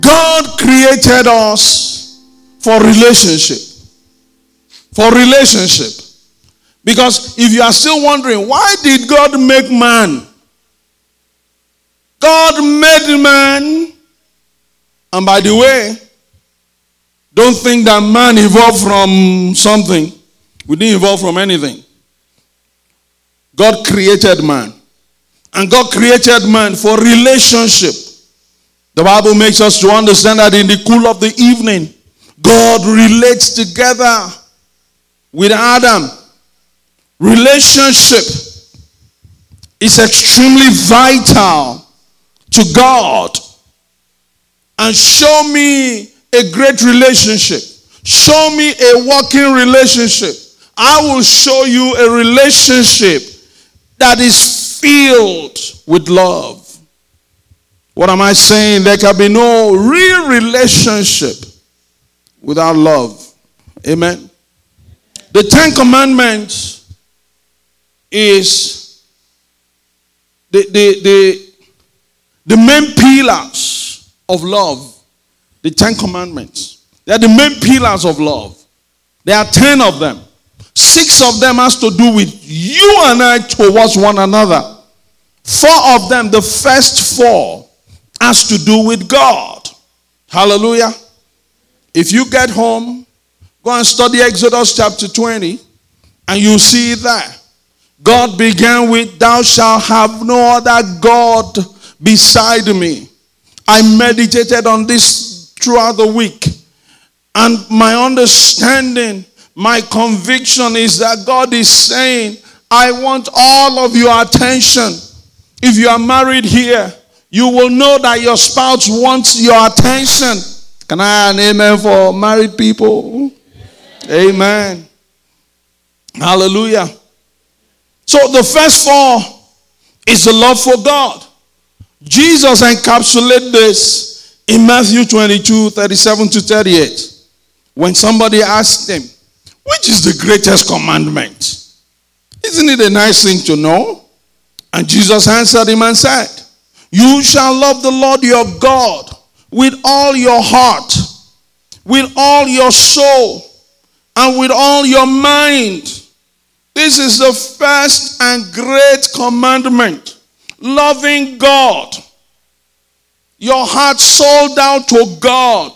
God created us for relationship. For relationship. Because if you are still wondering, why did God make man? God made man. And by the way, don't think that man evolved from something. We didn't evolve from anything. God created man. And God created man for relationship. The Bible makes us to understand that in the cool of the evening, God relates together with Adam. Relationship is extremely vital to God. And show me a great relationship. Show me a working relationship. I will show you a relationship that is filled with love. What am I saying? There can be no real relationship without love. Amen. The Ten Commandments is the main pillars of love. The Ten Commandments. They are the main pillars of love. There are 10 of them. 6 of them has to do with you and I towards one another. 4 of them, the first 4, has to do with God. Hallelujah. If you get home, go and study Exodus chapter 20, and you'll see that God began with, thou shalt have no other God beside me. I meditated on this throughout the week. And my understanding, my conviction is that God is saying, I want all of your attention. If you are married here, you will know that your spouse wants your attention. Can I have an amen for married people? Amen. Hallelujah. So the first 4 is the love for God. Jesus encapsulated this in Matthew 22, 37 to 38. When somebody asked him, which is the greatest commandment? Isn't it a nice thing to know? And Jesus answered him and said, you shall love the Lord your God with all your heart, with all your soul, and with all your mind. This is the first and great commandment. Loving God. Your heart sold out to God.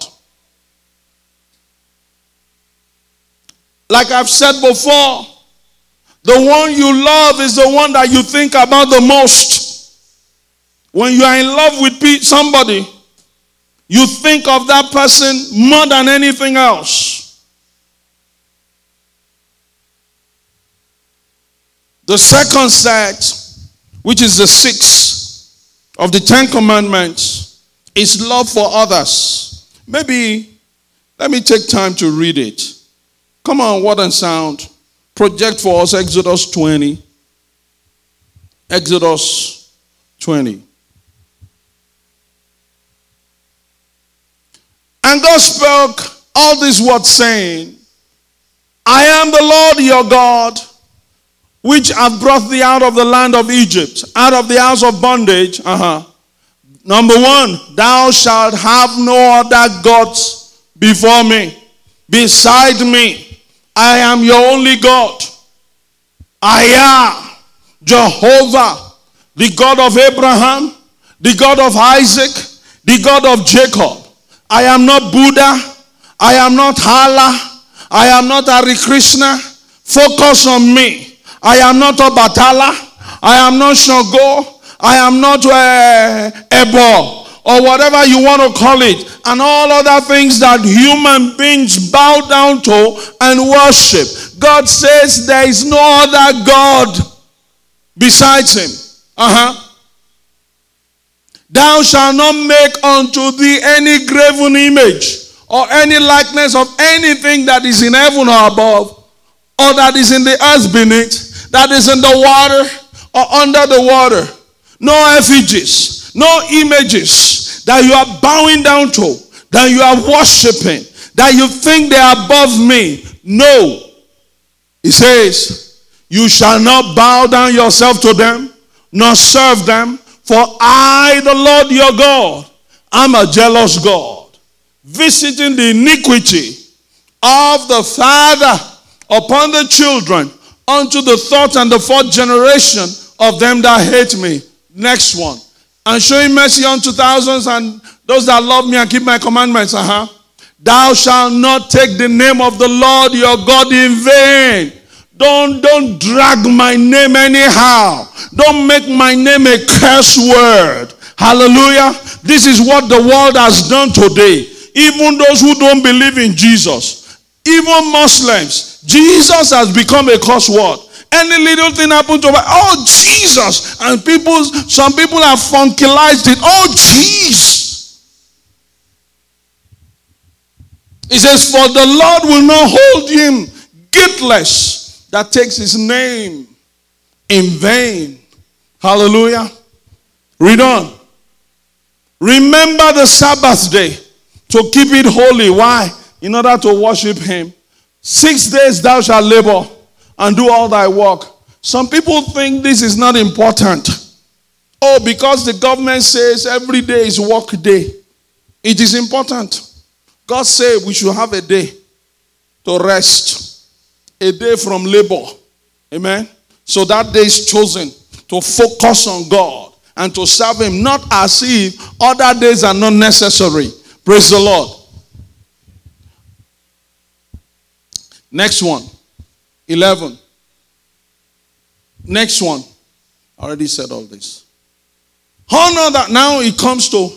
Like I've said before, the one you love is the one that you think about the most. When you are in love with somebody, you think of that person more than anything else. The second set, which is the 6th of the 10 commandments, is love for others. Maybe, let me take time to read it. Come on, word and sound. Project for us Exodus 20. Exodus 20. And God spoke all these words saying, I am the Lord your God, which have brought thee out of the land of Egypt, out of the house of bondage. Number 1, thou shalt have no other gods before me, beside me. I am your only God. I am Jehovah, the God of Abraham, the God of Isaac, the God of Jacob. I am not Buddha. I am not Allah. I am not Hare Krishna. Focus on me. I am not Obatala. I am not Shango. I am not Ebo, or whatever you want to call it, and all other things that human beings bow down to and worship. God says there is no other God besides him. Thou shalt not make unto thee any graven image or any likeness of anything that is in heaven or above, or that is in the earth beneath, that is in the water or under the water. No effigies, no images that you are bowing down to, that you are worshiping, that you think they are above me. No. He says, you shall not bow down yourself to them, nor serve them. For I, the Lord your God, I'm a jealous God, visiting the iniquity of the father upon the children, unto the third and the fourth generation of them that hate me. Next one. And showing mercy unto thousands and those that love me and keep my commandments. Thou shalt not take the name of the Lord your God in vain. Don't drag my name anyhow. Don't make my name a curse word. Hallelujah. This is what the world has done today. Even those who don't believe in Jesus, even Muslims, Jesus has become a curse word. Any little thing happened to oh Jesus, and some people have funkilized it. Oh jeez. It says, for the Lord will not hold him guiltless that takes his name in vain. Hallelujah. Read on. Remember the Sabbath day to keep it holy. Why? In order to worship him. 6 days thou shalt labor and do all thy work. Some people think this is not important. Oh, because the government says every day is work day. It is important. God said we should have a day to rest. A day from labor. Amen. So that day is chosen to focus on God and to serve him, not as if other days are not necessary. Praise the Lord. Next one. 11. Next one. I already said all this. Honor that. Now it comes to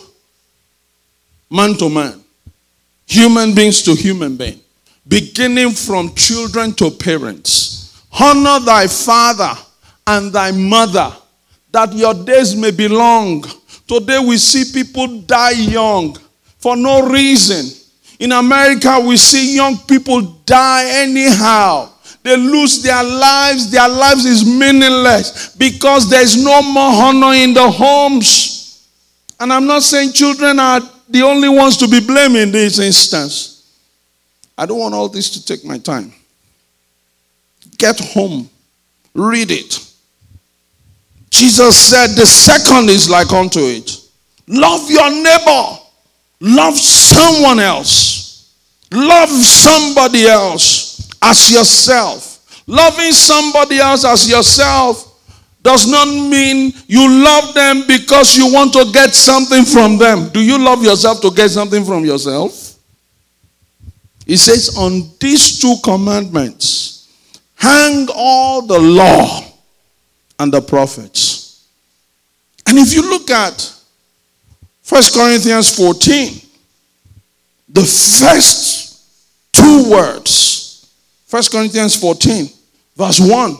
man, human beings to human being, beginning from children to parents. Honor thy father and thy mother, that your days may be long. Today we see people die young for no reason. In America we see young people die anyhow. They lose their lives. Their lives is meaningless because there is no more honor in the homes. And I'm not saying children are the only ones to be blamed in this instance. I don't want all this to take my time. Get home. Read it. Jesus said the second is like unto it. Love your neighbor. Love someone else. Love somebody else as yourself. Loving somebody else as yourself does not mean you love them because you want to get something from them. Do you love yourself to get something from yourself? It says on these two commandments hang all the law and the prophets. And if you look at 1 Corinthians 14, the first two words, 1 Corinthians 14, verse 1.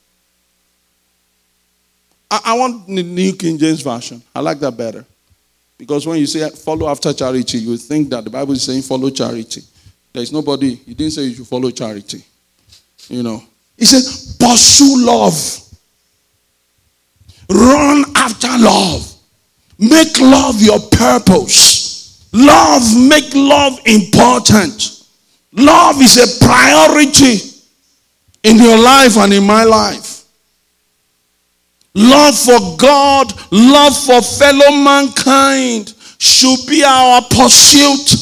I want the New King James Version. I like that better. Because when you say follow after charity, you think that the Bible is saying follow charity. There is nobody, he didn't say you should follow charity. You know. He said, pursue love. Run after love. Make love your purpose. Make love important. Love is a priority in your life and in my life. Love for God, love for fellow mankind should be our pursuit.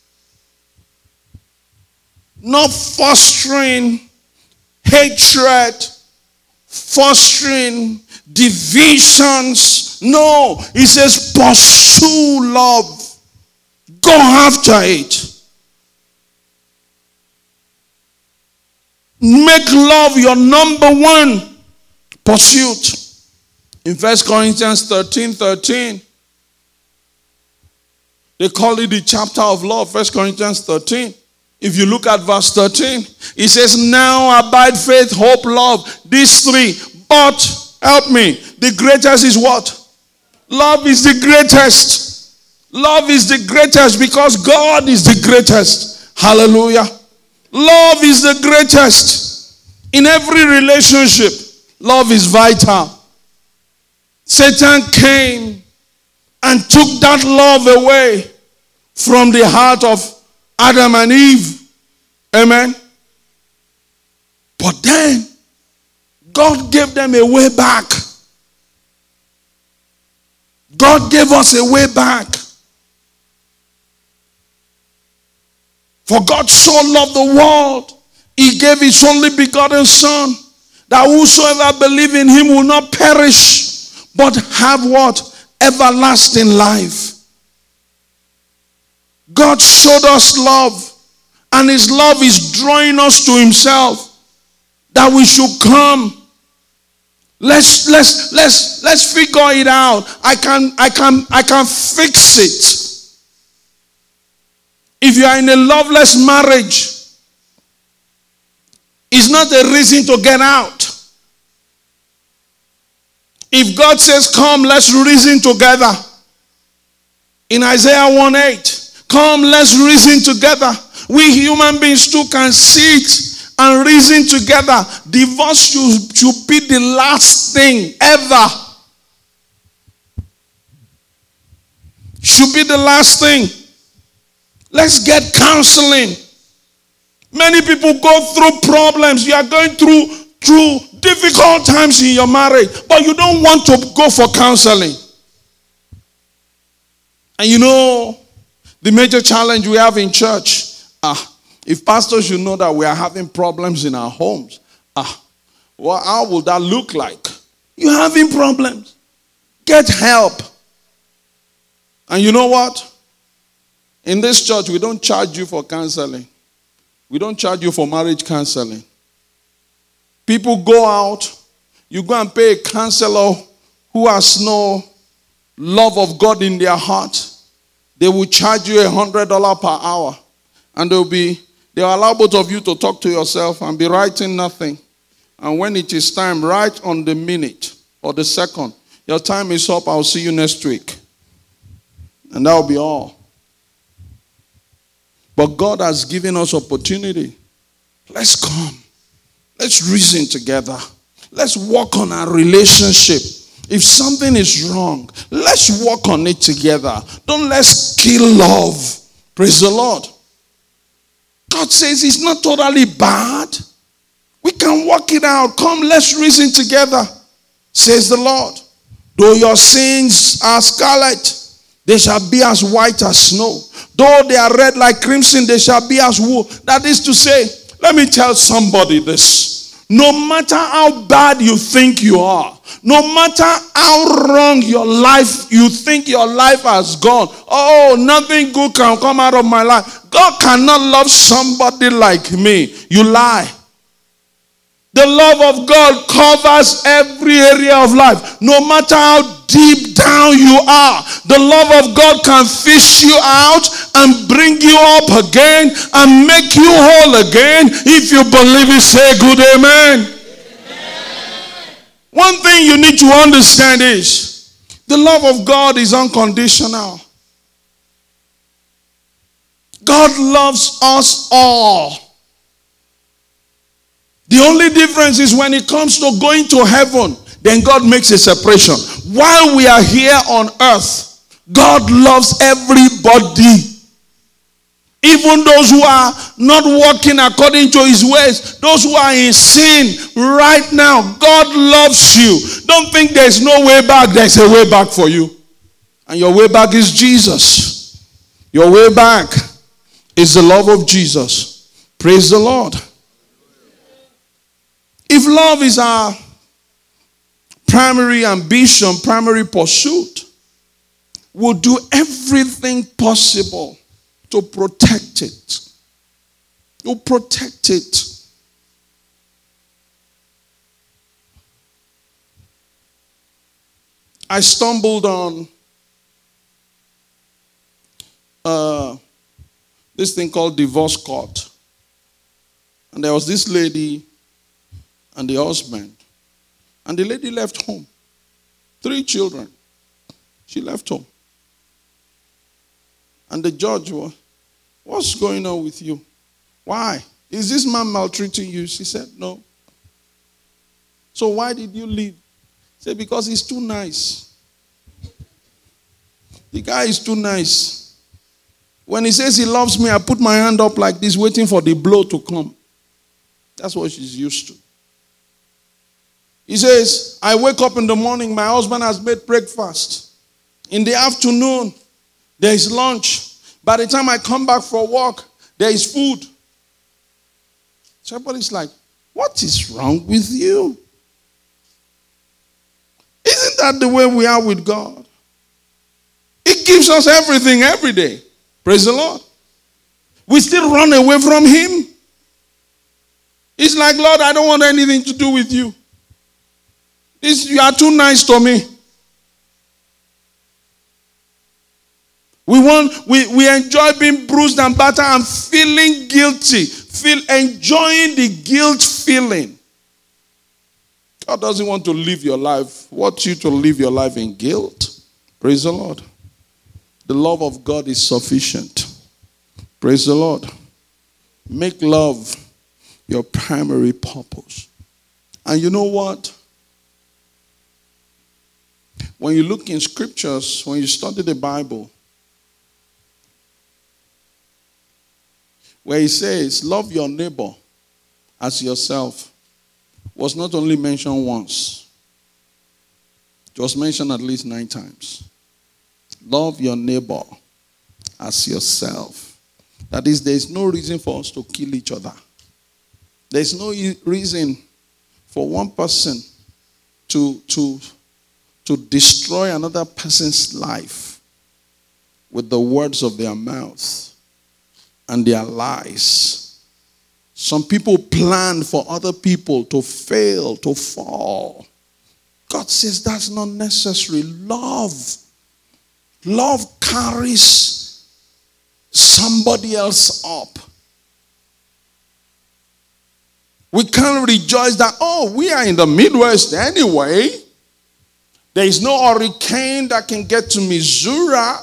Not fostering hatred, fostering divisions. No, it says pursue love. Go after it. Make love your number one pursuit. In 1 Corinthians 13:13, they call it the chapter of love, 1 Corinthians 13. If you look at verse 13, it says, now abide faith, hope, love, these three. But, help me, the greatest is what? Love is the greatest. Love is the greatest because God is the greatest. Hallelujah. Love is the greatest. In every relationship, love is vital. Satan came and took that love away from the heart of Adam and Eve. Amen. But then, God gave them a way back. God gave us a way back. For God so loved the world, he gave his only begotten Son, that whosoever believe in him will not perish, but have what? Everlasting life. God showed us love, and his love is drawing us to himself, that we should come. Let's figure it out. I can fix it. If you are in a loveless marriage, it's not a reason to get out. If God says, come, let's reason together. In Isaiah 1:8, come, let's reason together. We human beings too can sit and reason together. Divorce should be the last thing ever. Should be the last thing. Let's get counseling. Many people go through problems. You are going through difficult times in your marriage, but you don't want to go for counseling. And you know, the major challenge we have in church, if pastors should know that we are having problems in our homes, well, how will that look like? You're having problems. Get help. And you know what? In this church, we don't charge you for counseling. We don't charge you for marriage counseling. People go out, you go and pay a counselor who has no love of God in their heart. They will charge you $100 per hour. And they'll allow both of you to talk to yourself and be writing nothing. And when it is time, right on the minute or the second, your time is up, I'll see you next week. And that will be all. But God has given us opportunity. Let's come. Let's reason together. Let's work on our relationship. If something is wrong, let's work on it together. Don't let's kill love. Praise the Lord. God says it's not totally bad. We can work it out. Come, let's reason together, says the Lord. Though your sins are scarlet, they shall be as white as snow. Though they are red like crimson, they shall be as wool. That is to say, let me tell somebody this. No matter how bad you think you are, no matter how wrong your life, you think your life has gone, oh, nothing good can come out of my life. God cannot love somebody like me. You lie. The love of God covers every area of life. No matter how deep down you are, the love of God can fish you out and bring you up again and make you whole again. If you believe it, say good amen. Amen. One thing you need to understand is the love of God is unconditional. God loves us all. The only difference is when it comes to going to heaven, then God makes a separation. While we are here on earth, God loves everybody. Even those who are not walking according to his ways, those who are in sin right now, God loves you. Don't think there's no way back. There's a way back for you. And your way back is Jesus. Your way back is the love of Jesus. Praise the Lord. If love is our primary ambition, primary pursuit, we'll do everything possible to protect it. We'll protect it. I stumbled on this thing called divorce court. And there was this lady and the husband. And the lady left home. 3 children. She left home. And the judge was, what's going on with you? Why? Is this man maltreating you? She said, no. So why did you leave? She said, because he's too nice. The guy is too nice. When he says he loves me, I put my hand up like this, waiting for the blow to come. That's what she's used to. He says, I wake up in the morning, my husband has made breakfast. In the afternoon, there is lunch. By the time I come back for work, There is food. So everybody's like, what is wrong with you? Isn't that the way we are with God? He gives us everything every day. Praise the Lord. We still run away from Him. It's like, Lord, I don't want anything to do with you. You are too nice to me. We enjoy being bruised and battered and feeling guilty. Enjoying the guilt feeling. God doesn't want to live your life. Want you to live your life in guilt. Praise the Lord. The love of God is sufficient. Praise the Lord. Make love your primary purpose. And you know what? When you look in scriptures, when you study the Bible, where it says, love your neighbor as yourself, was not only mentioned once. It was mentioned at least 9 times. Love your neighbor as yourself. That is, there is no reason for us to kill each other. There is no reason for one person to destroy another person's life with the words of their mouth and their lies. Some people plan for other people to fail, to fall. God says that's not necessary. Love carries somebody else up. We can't rejoice that, we are in the Midwest anyway. There is no hurricane that can get to Missouri,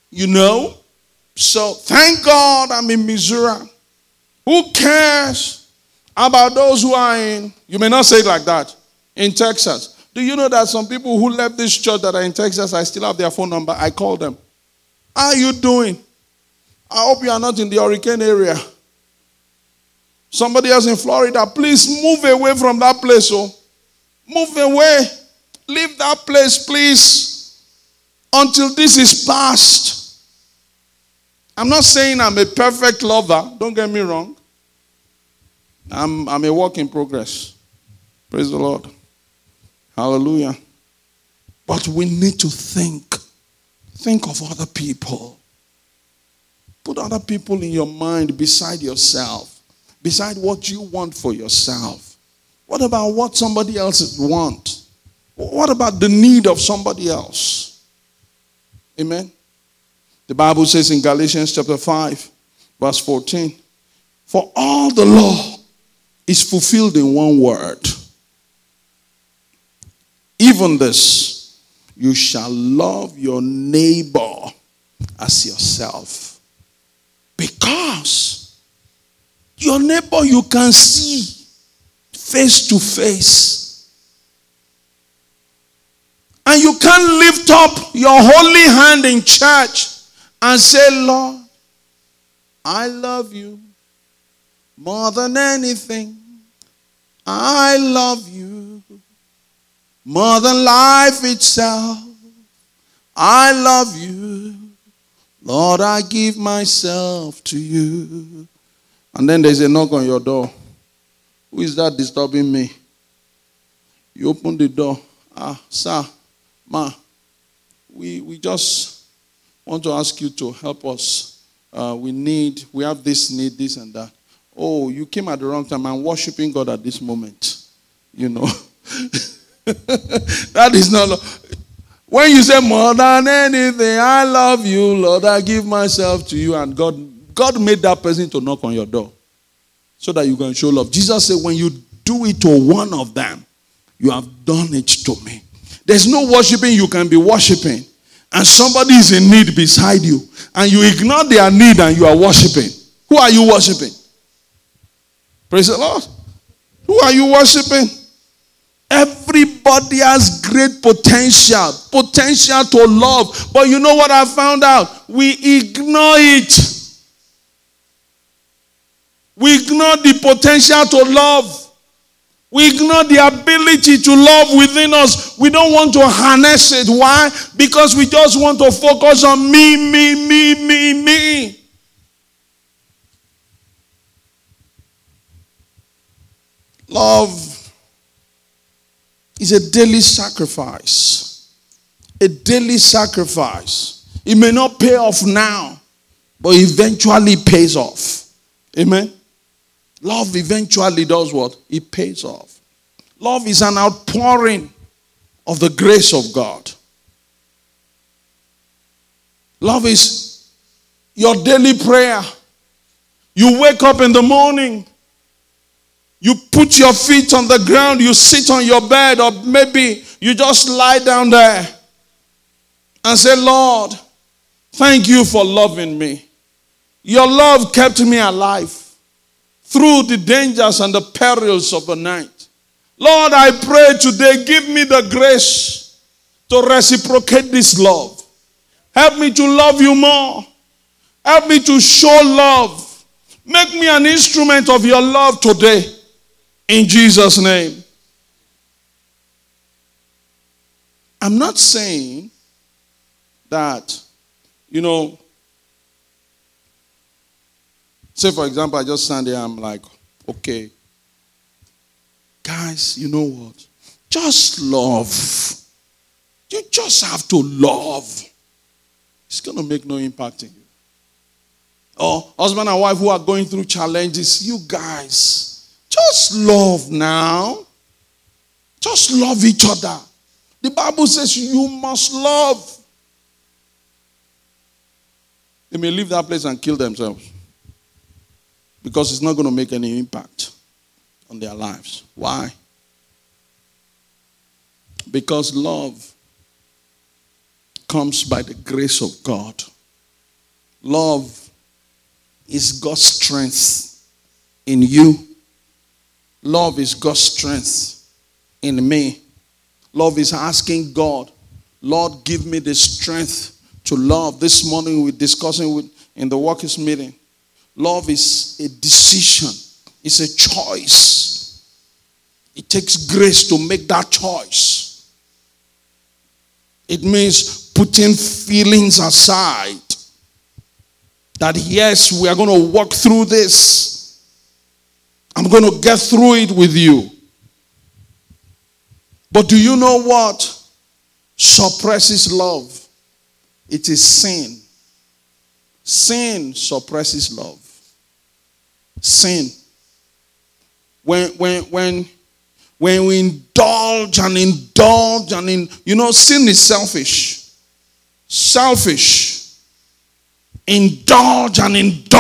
So thank God I'm in Missouri. Who cares about those who are in, you may not say it like that, in Texas. Do you know that some people who left this church that are in Texas, I still have their phone number. I call them. How are you doing? I hope you are not in the hurricane area. Somebody else in Florida, please move away from that place. Move away. Leave that place, please, until this is past. I'm not saying I'm a perfect lover. Don't get me wrong. I'm a work in progress. Praise the Lord. Hallelujah. But we need to think. Think of other people. Put other people in your mind beside yourself. Beside what you want for yourself. What about what somebody else wants? What about the need of somebody else? Amen. The Bible says in Galatians chapter 5, verse 14, for all the law is fulfilled in one word. Even this, you shall love your neighbor as yourself. Because your neighbor you can see face to face. And you can't lift up your holy hand in church and say, Lord, I love you more than anything. I love you more than life itself. I love you. Lord, I give myself to you. And then there's a knock on your door. Who is that disturbing me? You open the door. Sir, ma, we just want to ask you to help us. We have this need, this and that. Oh, you came at the wrong time. I'm worshiping God at this moment. That is not. When you say more than anything, I love you, Lord, I give myself to you. And God made that person to knock on your door so that you can show love. Jesus said, when you do it to one of them, you have done it to me. There's no worshiping you can be worshiping, and somebody is in need beside you, and you ignore their need and you are worshiping. Who are you worshiping? Praise the Lord. Who are you worshiping? Everybody has great potential to love. But you know what I found out? We ignore it. We ignore the potential to love. We ignore the ability to love within us. We don't want to harness it. Why? Because we just want to focus on me. Love is a daily sacrifice. A daily sacrifice. It may not pay off now, but eventually pays off. Amen? Love eventually does what? It pays off. Love is an outpouring of the grace of God. Love is your daily prayer. You wake up in the morning. You put your feet on the ground. You sit on your bed, or maybe you just lie down there and say, Lord, thank you for loving me. Your love kept me alive through the dangers and the perils of the night. Lord, I pray today, give me the grace to reciprocate this love. Help me to love you more. Help me to show love. Make me an instrument of your love today. In Jesus' name. I'm not saying that, say for example, I just stand there, I'm like, okay, guys, you know what? Just love. You just have to love. It's going to make no impact in you. Or husband and wife who are going through challenges, you guys, just love now. Just love each other. The Bible says you must love. They may leave that place and kill themselves because it's not going to make any impact on their lives. Why? Because love comes by the grace of God. Love is God's strength in you. Love is God's strength in me. Love is asking God, Lord, give me the strength to love. This morning we're discussing in the workers' meeting. Love is a decision. It's a choice. It takes grace to make that choice. It means putting feelings aside. That yes, we are going to walk through this. I'm going to get through it with you. But do you know what suppresses love? It is sin. Sin suppresses love. Sin. When we indulge, sin is selfish. Selfish. Indulge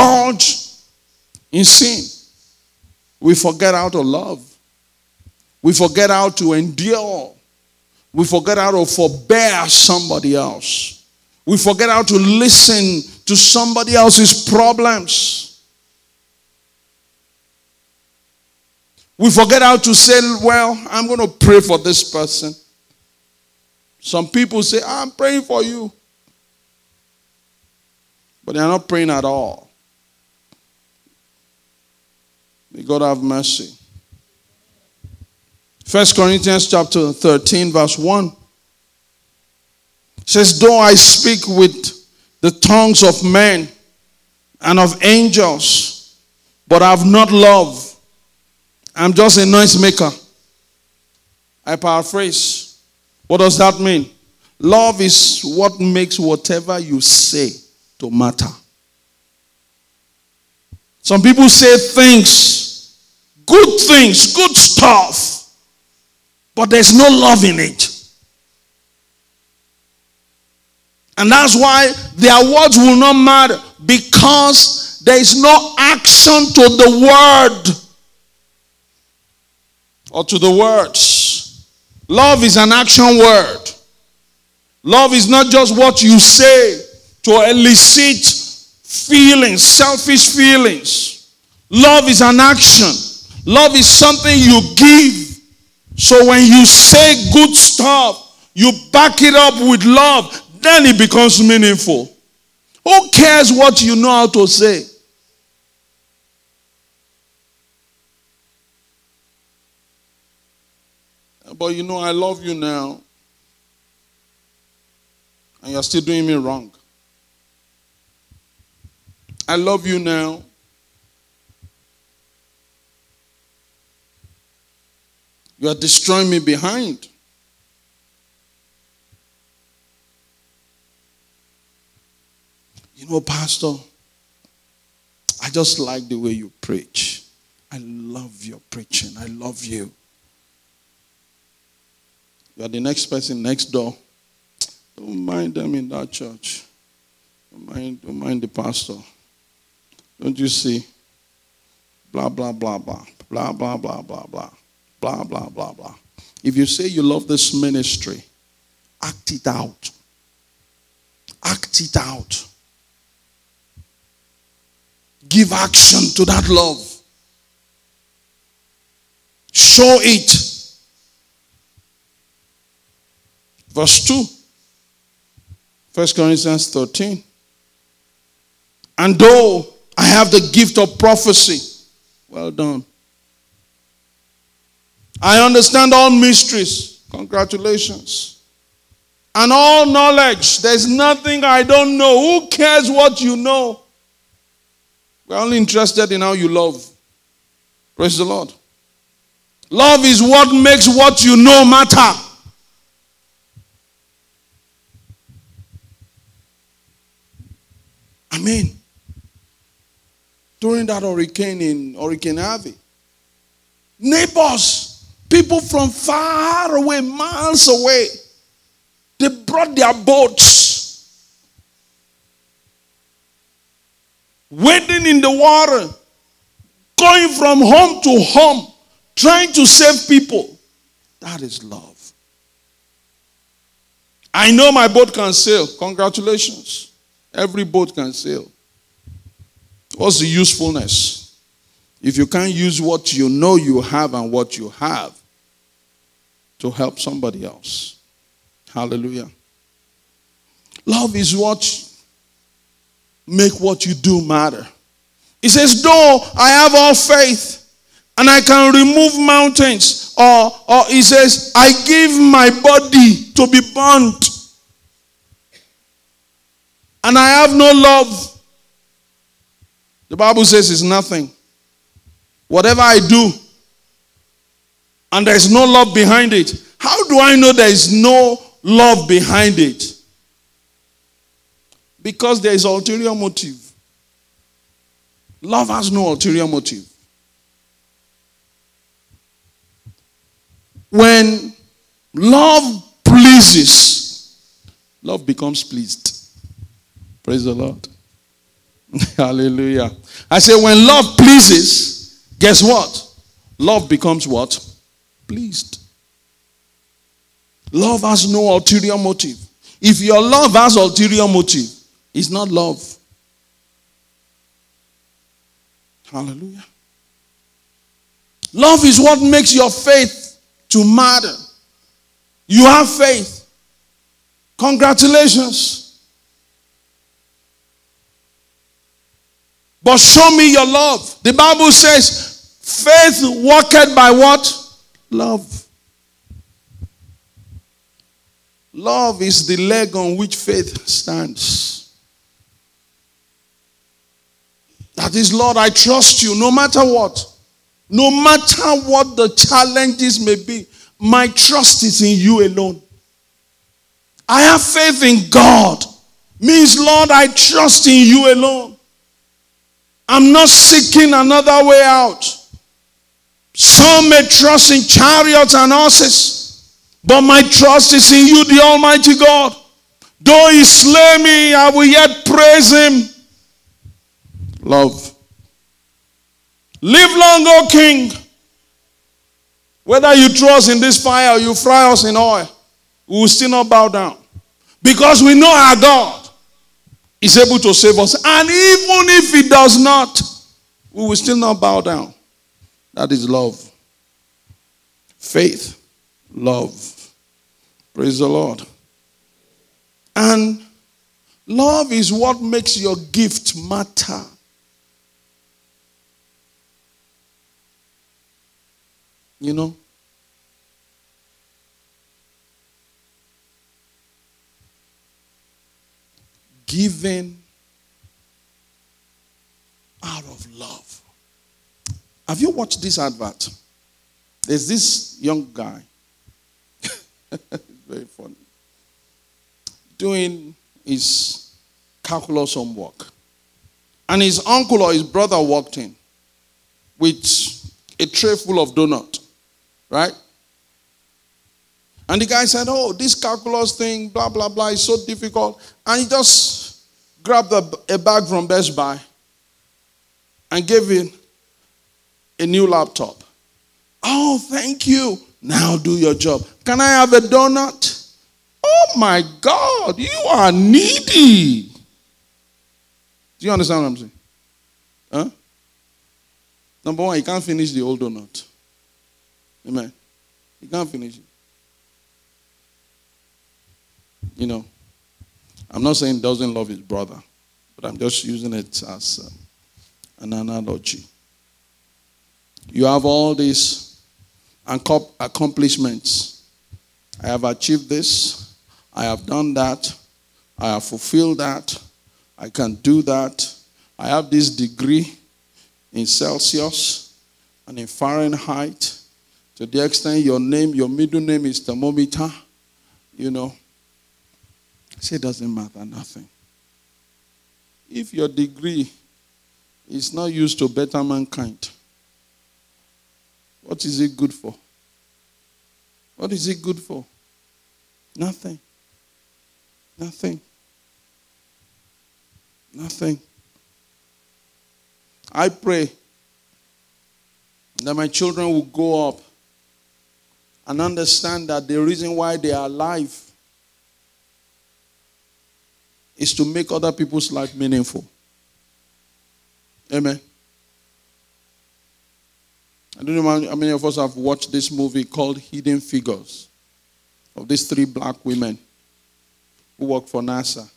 in sin. We forget how to love. We forget how to endure. We forget how to forbear somebody else. We forget how to listen to somebody else's problems. We forget how to say, well, I'm going to pray for this person. Some people say, I'm praying for you. But they are not praying at all. May God have mercy. 1 Corinthians chapter 13 verse 1 says, though I speak with the tongues of men and of angels, but I have not love, I'm just a noise maker. I paraphrase. What does that mean? Love is what makes whatever you say to matter. Some people say things, good stuff, but there's no love in it. And that's why their words will not matter, because there is no action to the word or to the words. Love is an action word. Love is not just what you say to elicit feelings, selfish feelings. Love is an action. Love is something you give. So when you say good stuff, you back it up with love, then it becomes meaningful. Who cares what you know how to say? But I love you now. And you're still doing me wrong. I love you now. You are destroying me behind. You know, Pastor, I just like the way you preach. I love your preaching. I love you. You are the next person next door. Don't mind them in that church. Don't mind the pastor. Don't you see? Blah, blah, blah, blah. Blah, blah, blah, blah, blah. Blah, blah, blah, blah. If you say you love this ministry, act it out. Act it out. Give action to that love. Show it. Verse 2. 1 Corinthians 13. And though I have the gift of prophecy, well done. I understand all mysteries. Congratulations. And all knowledge. There's nothing I don't know. Who cares what you know? We're only interested in how you love. Praise the Lord. Love is what makes what you know matter. Amen. During that hurricane in Hurricane Harvey, neighbors, people from far away, miles away, they brought their boats, wading in the water, going from home to home, trying to save people. That is love. I know my boat can sail. Congratulations. Every boat can sail. What's the usefulness? If you can't use what you know you have and what you have to help somebody else. Hallelujah. Love is what make what you do matter. It says, though I have all faith and I can remove mountains, or it says, I give my body to be burnt and I have no love, the Bible says it's nothing. Whatever I do and there is no love behind it, how do I know there is no love behind it? Because there is ulterior motive. Love has no ulterior motive. When love pleases, love becomes pleased. Praise the Lord. Hallelujah. I say when love pleases, guess what? Love becomes what? Pleased. Love has no ulterior motive. If your love has ulterior motive, it's not love. Hallelujah. Love is what makes your faith to matter. You have faith. Congratulations. But show me your love. The Bible says, faith worketh by what? Love. Love is the leg on which faith stands. That is, Lord, I trust you no matter what. No matter what the challenges may be, my trust is in you alone. I have faith in God. Means, Lord, I trust in you alone. I'm not seeking another way out. Some may trust in chariots and horses, but my trust is in you, the Almighty God. Though he slay me, I will yet praise him. Love. Live long, O King. Whether you throw us in this fire or you fry us in oil, we will still not bow down. Because we know our God is able to save us. And even if he does not, we will still not bow down. That is love. Faith. Love. Praise the Lord. And love is what makes your gift matter. You know? Given out of love. Have you watched this advert? There's this young guy, very funny, doing his calculus homework. And his uncle or his brother walked in with a tray full of donut, right? And the guy said, oh, this calculus thing, blah, blah, blah, is so difficult. And he just grabbed a bag from Best Buy and gave him a new laptop. Oh, thank you. Now do your job. Can I have a donut? Oh, my God, you are needy. Do you understand what I'm saying? Huh? Number one, you can't finish the whole donut. Amen. You can't finish it. You know, I'm not saying he doesn't love his brother, but I'm just using it as an analogy. You have all these accomplishments. I have achieved this. I have done that. I have fulfilled that. I can do that. I have this degree in Celsius and in Fahrenheit. To the extent your middle name is thermometer, you know. Say it doesn't matter, nothing. If your degree is not used to better mankind, what is it good for? What is it good for? Nothing. Nothing. Nothing. I pray that my children will grow up and understand that the reason why they are alive is to make other people's life meaningful. Amen. I don't know how many of us have watched this movie called Hidden Figures, of these 3 black women who work for NASA.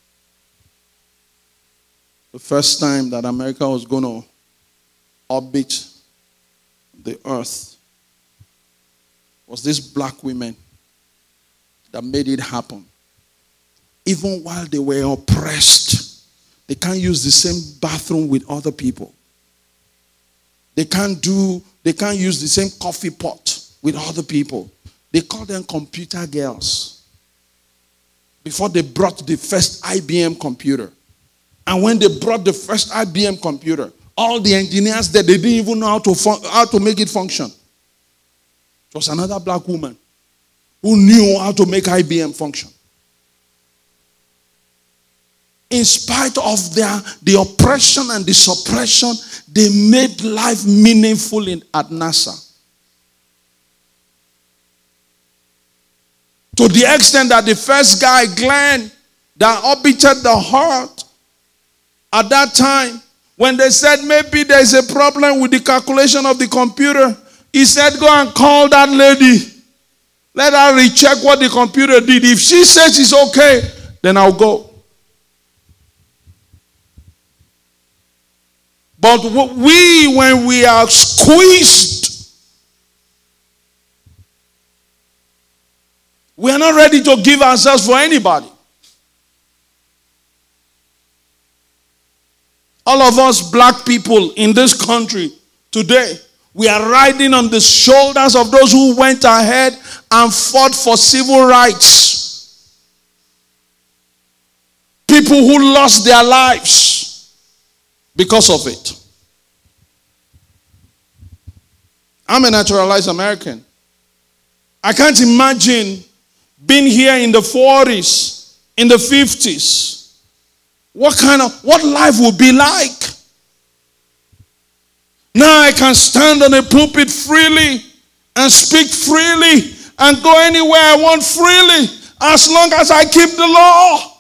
The first time that America was going to orbit the earth was these black women that made it happen. Even while they were oppressed, they can't use the same bathroom with other people. They can't use the same coffee pot with other people. They call them computer girls. Before they brought the first IBM computer. And when they brought the first IBM computer, all the engineers there, they didn't even know how to make it function. It was another black woman who knew how to make IBM function. In spite of the oppression and the suppression, they made life meaningful at NASA. To the extent that the first guy, Glenn, that orbited the Earth, at that time, when they said maybe there's a problem with the calculation of the computer, he said, go and call that lady. Let her recheck what the computer did. If she says it's okay, then I'll go. But when we are squeezed, we are not ready to give ourselves for anybody. All of us black people in this country today, we are riding on the shoulders of those who went ahead and fought for civil rights. People who lost their lives because of it. I'm a naturalized American. I can't imagine being here in the 40s, in the 50s. What life would be like? Now I can stand on a pulpit freely and speak freely and go anywhere I want freely as long as I keep the law.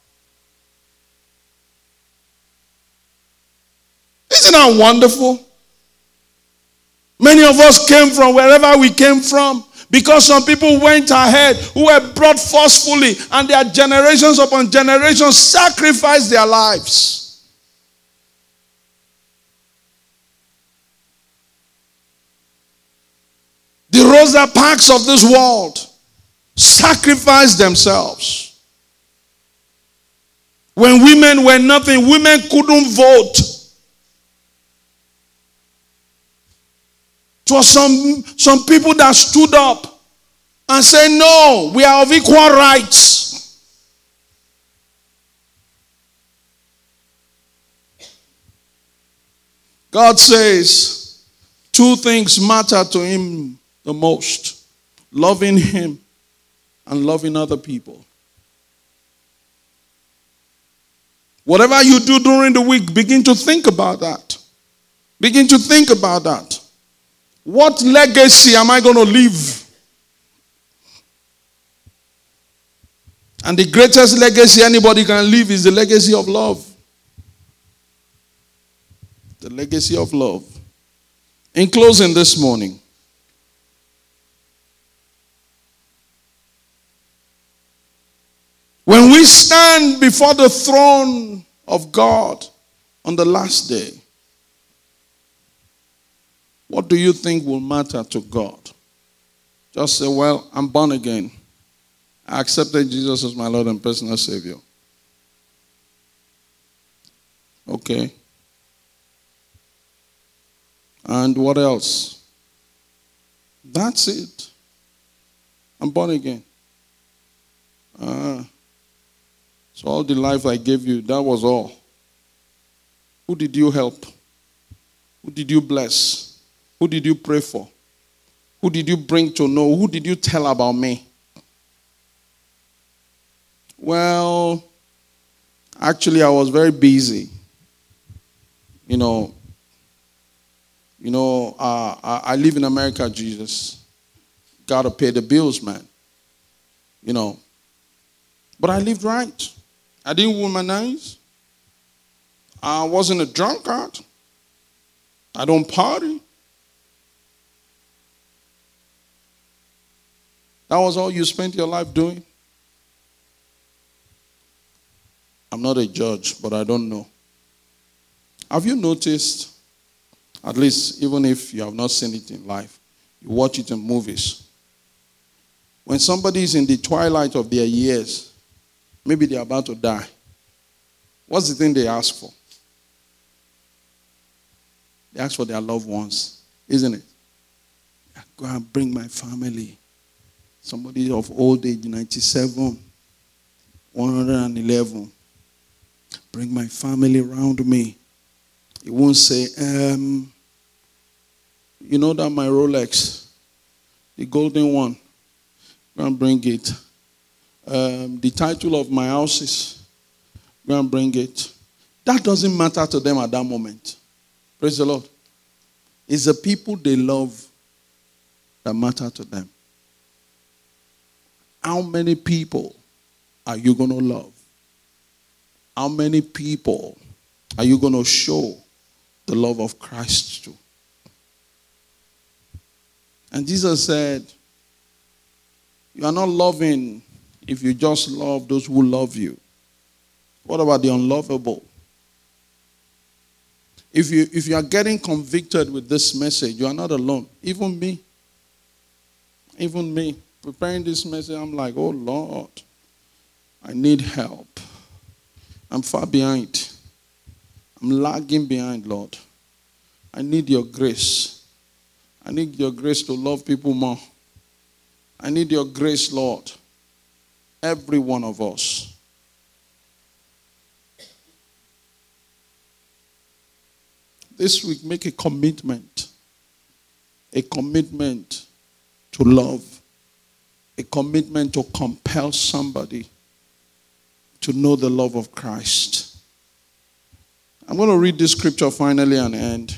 Isn't that wonderful? Many of us came from wherever we came from because some people went ahead who were brought forcefully, and their generations upon generations sacrificed their lives. The Rosa Parks of this world sacrificed themselves. When women were nothing, women couldn't vote. It was some people that stood up and said, no, we are of equal rights. God says two things matter to him the most: loving him and loving other people. Whatever you do during the week, begin to think about that. Begin to think about that. What legacy am I going to leave? And the greatest legacy anybody can leave is the legacy of love. The legacy of love. In closing this morning, when we stand before the throne of God on the last day, what do you think will matter to God? Just say, well, I'm born again. I accepted Jesus as my Lord and personal Savior. Okay. And what else? That's it. I'm born again. So all the life I gave you, that was all. Who did you help? Who did you bless? Who did you pray for? Who did you bring to know? Who did you tell about me? Well, actually, I was very busy. I live in America, Jesus. Got to pay the bills, man. But I lived right. I didn't womanize. I wasn't a drunkard. I don't party. That was all you spent your life doing? I'm not a judge, but I don't know. Have you noticed, at least even if you have not seen it in life, you watch it in movies, when somebody is in the twilight of their years, maybe they're about to die, what's the thing they ask for? They ask for their loved ones, isn't it? Go and bring my family. Somebody of old age, 97, 111. Bring my family around me. He won't say, you know that my Rolex, the golden one, go and bring it. The title of my houses, go and bring it. That doesn't matter to them at that moment. Praise the Lord. It's the people they love that matter to them. How many people are you going to love? How many people are you going to show the love of Christ to? And Jesus said, you are not loving if you just love those who love you. What about the unlovable? If you are getting convicted with this message, you are not alone. Even me. Preparing this message, I'm like, oh Lord, I need help. I'm far behind. I'm lagging behind, Lord. I need your grace. I need your grace to love people more. I need your grace, Lord. Every one of us. This week, make a commitment. A commitment to love. A commitment to compel somebody to know the love of Christ. I'm going to read this scripture finally and end.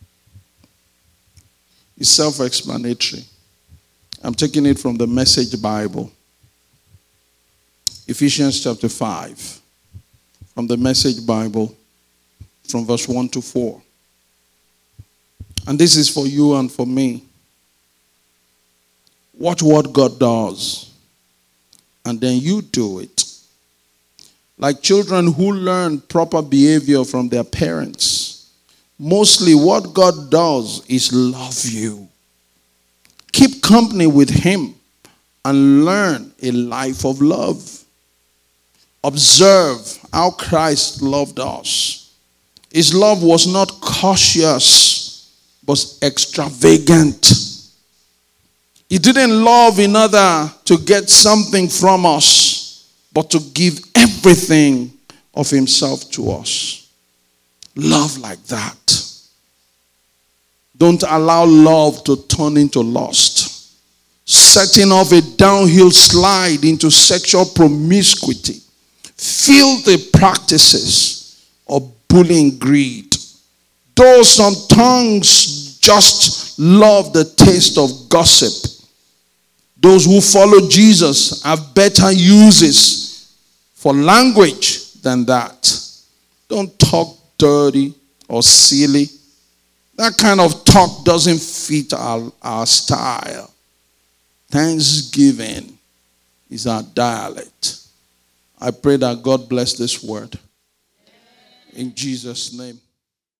It's self-explanatory. I'm taking it from the Message Bible. Ephesians chapter 5. From the Message Bible, from verse 1 to 4. And this is for you and for me. Watch what God does, and then you do it. Like children who learn proper behavior from their parents. Mostly what God does is love you. Keep company with him and learn a life of love. Observe how Christ loved us. His love was not cautious, was extravagant. He didn't love in order to get something from us, but to give everything of himself to us. Love like that. Don't allow love to turn into lust. Setting off a downhill slide into sexual promiscuity. Filthy practices of bullying, greed. Though some tongues just love the taste of gossip, those who follow Jesus have better uses for language than that. Don't talk dirty or silly. That kind of talk doesn't fit our style. Thanksgiving is our dialect. I pray that God bless this word. In Jesus' name.